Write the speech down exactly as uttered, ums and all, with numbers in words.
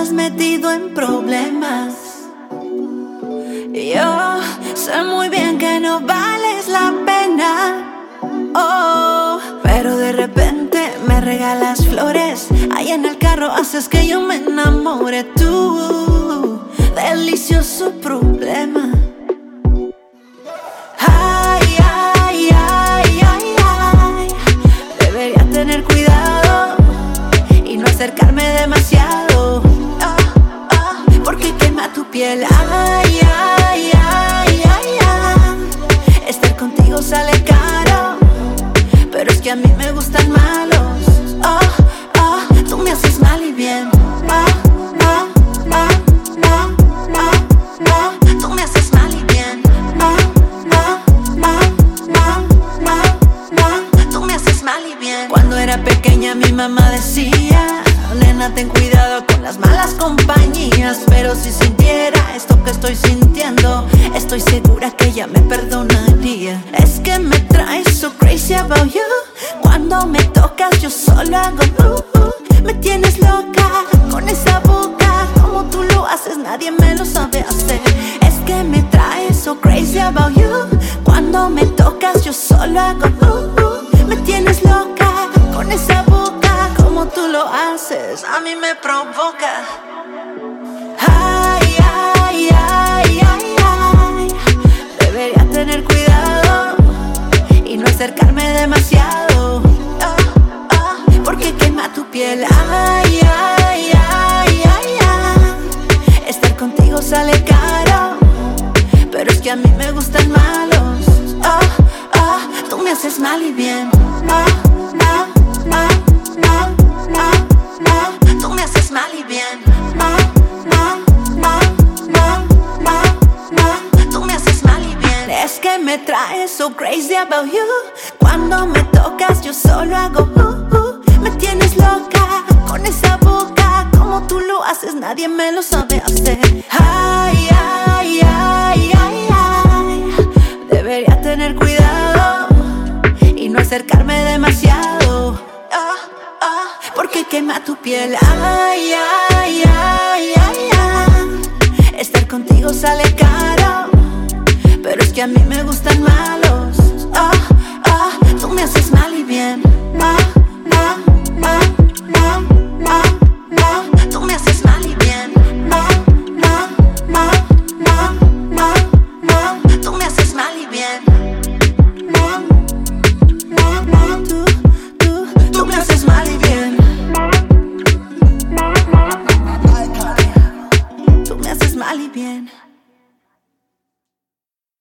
andas metido en problemas. Yo sé muy bien que no vales la pena, oh, pero de repente me regalas flores. Ahí en el carro haces que yo me enamore. Tú, delicioso problema. Ay, ay, ay, ay, ay. Debería tener cuidado y no acercarme demasiado, oh, oh, porque quema tu piel. Ay, ay, ay, ay, ay. Estar contigo sale caro, pero es que a mí me gustan malos. Oh, oh, tú me haces mal y bien. Oh, oh, oh, oh, oh, oh. Tú me haces mal y bien. Oh, oh, oh, oh, oh, oh. Tú me haces mal y bien. Cuando era pequeña mi mamá decía: nena, ten cuidado con las malas compañías. Pero si sintiera esto que estoy sintiendo, estoy segura que ella me perdonaría. Es que me traes so crazy about you. Cuando me tocas yo solo hago uh, uh. Me tienes loca con esa boca. Como tú lo haces nadie me lo sabe hacer. Es que me traes so crazy about you. Cuando me tocas yo solo hago uh, uh. Me tienes loca con esa boca. Como tú lo haces a mí me provoca. Ay, ay, ay, ay, ay. Debería tener cuidado y no acercarme demasiado, oh, oh, porque quema tu piel. Ay, ay, ay, ay, ay. Estar contigo sale caro, pero es que a mí me gustan malos. Oh, oh, tú me haces mal y bien. Oh, oh, oh, oh, oh, oh. Tú me haces mal y bien. Oh, oh, oh, oh, oh, oh. Tú me haces mal y bien. Es que me traes so crazy about you. Cuando me tocas yo solo hago uh, uh. Me tienes loca con esa boca. Como tú lo haces nadie me lo sabe hacer. Ay, ay, ay, ay, ay. Debería tener cuidado y no acercarme demasiado, oh, oh, porque quema tu piel. Ay, ay, ay, ay, ay. Estar contigo sale caro, pero es que a mí me gustan malos. Oh, oh, tú me haces mal y bien. Oh, oh, oh, oh, oh, oh. Tú me haces mal y bien. Oh, oh, oh, oh, oh, oh. Tú me haces mal y bien. Oh, oh, oh. Tú, tú, tú me haces mal y bien. Tú me haces mal y bien.